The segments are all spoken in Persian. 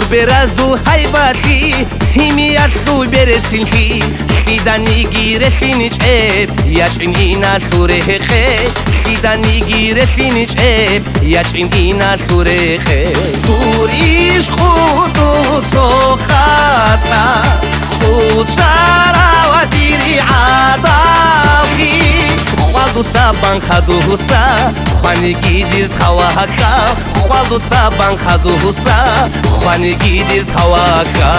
برازو حیباتی همی از تو برسیلخی خیدانی گیره فینیچ اب یچین اینا سوره خی خیدانی گیره فینیچ اب یچین اینا سوره خی دوریش خود و تو خطا خود شرا و دیری عداقی خالدو سابان خدو سا خوانگی دیر تواکا خالدو سابان خدو سا خوانگی دیر تواکا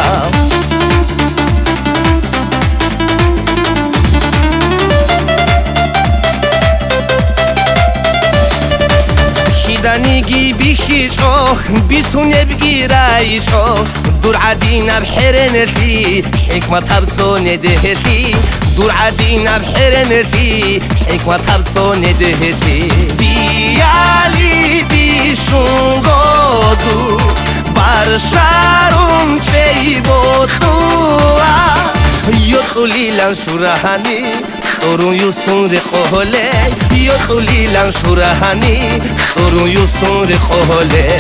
خیدانیگی بیخیچو بیتونه بگیرایچو دور عدینا بحرنتی حکمت هبتو ندهتی دور عدینا بحرنتی حکمت هبتو ندهتی دیالی بیشون گودو برشارون چی بودولا یدخلی لن شورهانی شورون یوسون رخوله یدخلی لن شورهانی شورون یوسون رخوله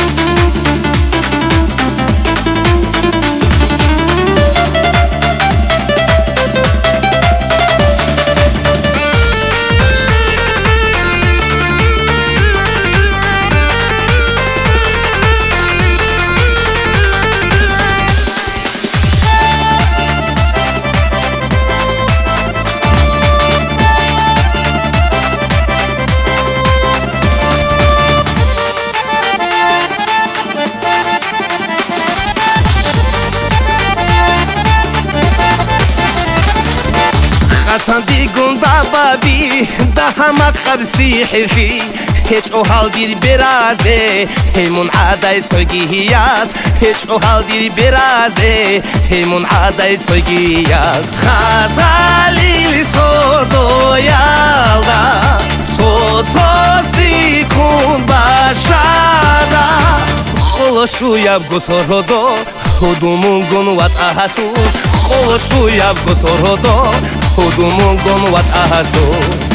خاصندی گندا بابی ده همه قبسی حفی هیچ او حال دیر برازه همون عادای سوگیاز هیچ او حال دیر برازه همون عادای سوگیاز خازالی سردو یالدا تو توسی کن باشادا خلوشو یاب گسردو خودمون گنوات آهاتو خلوشو یاب گسردو خودمون گنوات آهاتو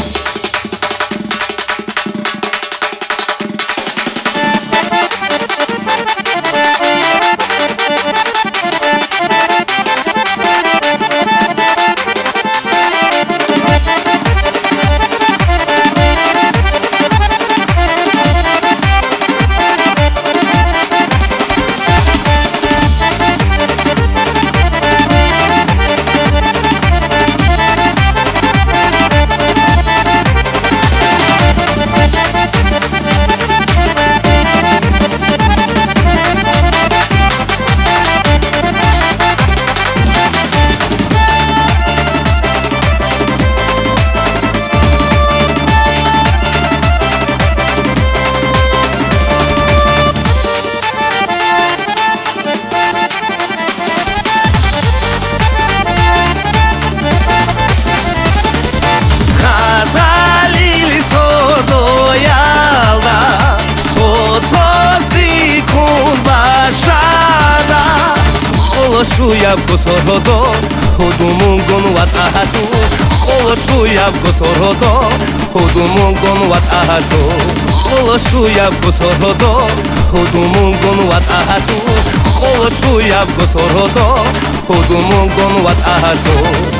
خلوشو یاب گسردو خودمون گنوات آهاتو خلوشو یاب گسردو خودمون گنوات آهاتو خلوشو یاب گسردو خودمون گنوات آهاتو خلوشو یاب گسردو خودمون گنوات آهاتو